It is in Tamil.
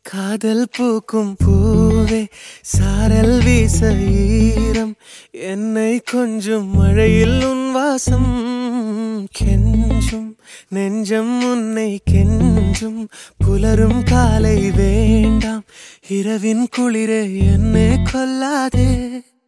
காதல் பூக்கும் பூவே சாரல் வீச ஈரம் என்னை கொஞ்சம் மழையில் உன் வாசம் கெஞ்சும் நெஞ்சம் உன்னை கெஞ்சும் புலரும் காலை வேண்டாம் இரவின் குளிரே என்னை கொல்லாதே